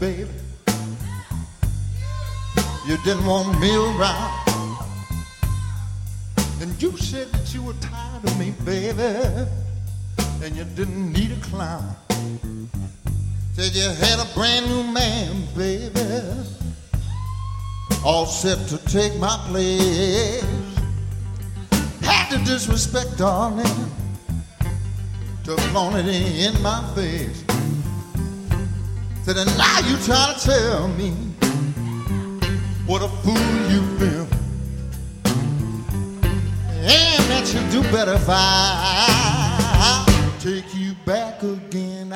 baby. You didn't want me around. And you said that you were tired of me, baby, and you didn't need a clown. Said you had a brand new man, baby, all set to take my place. Had to disrespect, darling, to flaunt it in my face. Said, and now you trying to tell me what a fool you've been, and that you'll do better if I take you back again.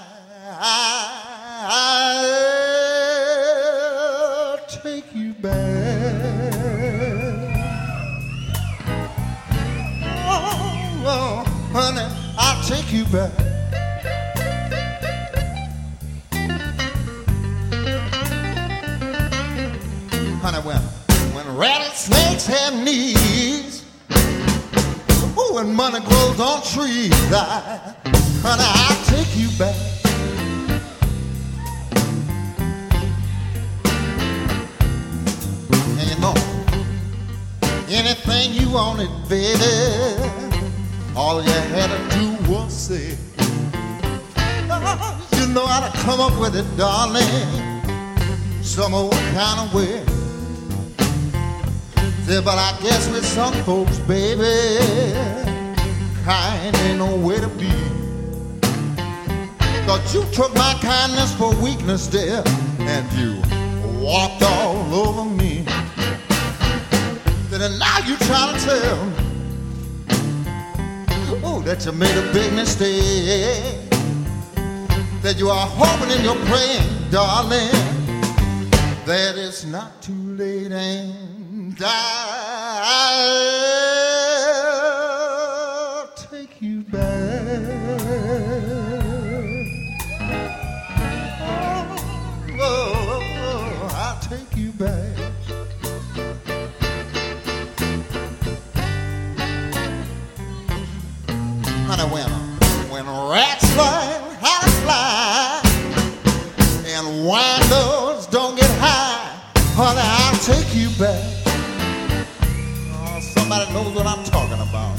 I'll take you back. Oh, honey, I'll take you back. Honey, when rattlesnakes have knees, ooh, and money grows on trees, honey, I'll take you back. And you know, anything you wanted, baby, all you had to do was say. You know how to come up with it, darling, some old kind of way. Say, but I guess with some folks, baby, kind ain't no way to be. 'Cause you took my kindness for weakness, dear, and you walked all over me. And now you trying to tell me, oh, that you made a big mistake, that you are hoping and you're praying, darling, that it's not too late, and I'll take you back. Oh, I'll take you back. Honey, when rats fly, how to fly, and windows don't get high, honey, I'll take you back. Oh, somebody knows what I'm talking about.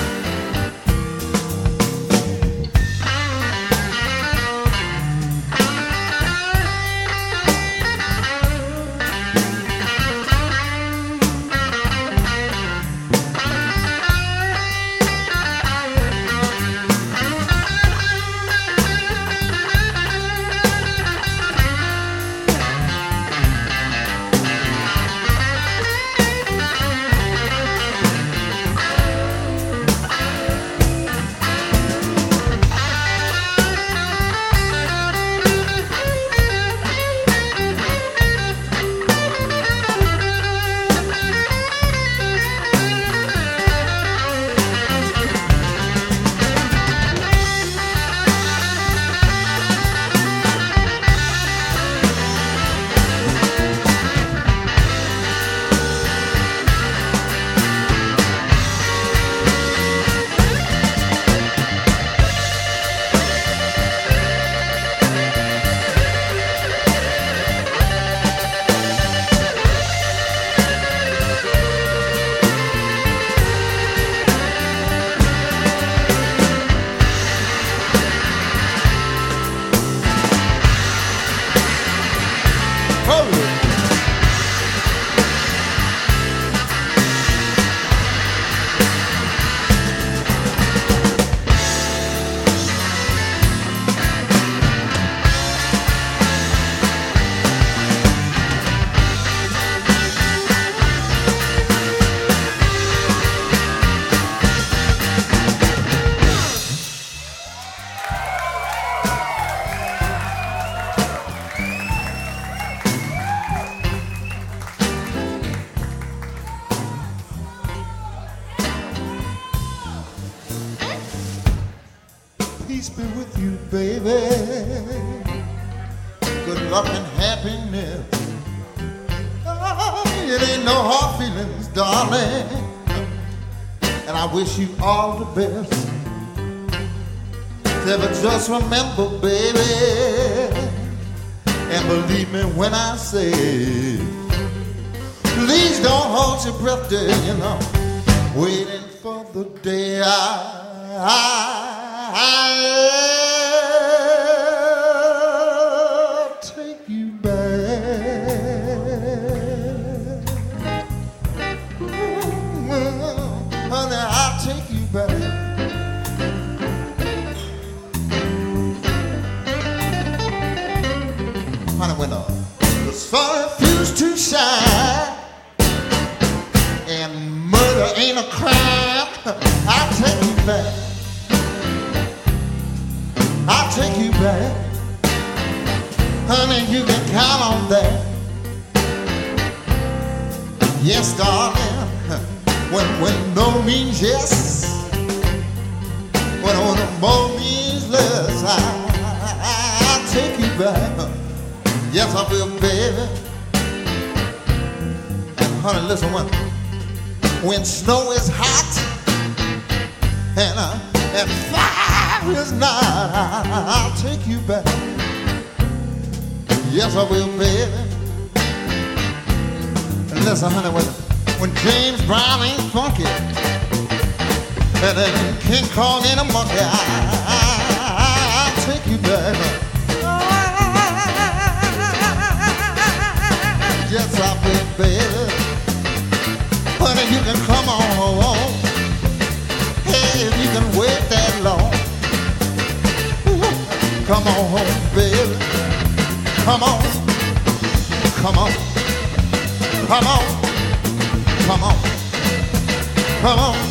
Peace be with you, baby. Good luck and happiness. Oh, it ain't no hard feelings, darling. And I wish you all the best. But just remember, baby, And believe me when I say, please don't hold your breath, dear, you know, waiting for the day I'll take you back. Honey, I'll take you back. Honey, when the sun refused to shine and murder ain't a crime, I'll take you back. I'll take you back. Honey, you can count on that. Yes, darling, when no means yes, when more means less, I'll take you back. Yes, I will, baby. And honey, listen, when snow is hot and fire is not, I'll take you back. Yes, I will, baby. And listen, honey, when James Brown ain't funky and then King Kong ain't a monkey, I'll take you back. Yes, I will, baby. Honey, you can come on home. Hey, if you can wait that long. Come on home, baby. Come on. Come on. Come on. Come on. Come on.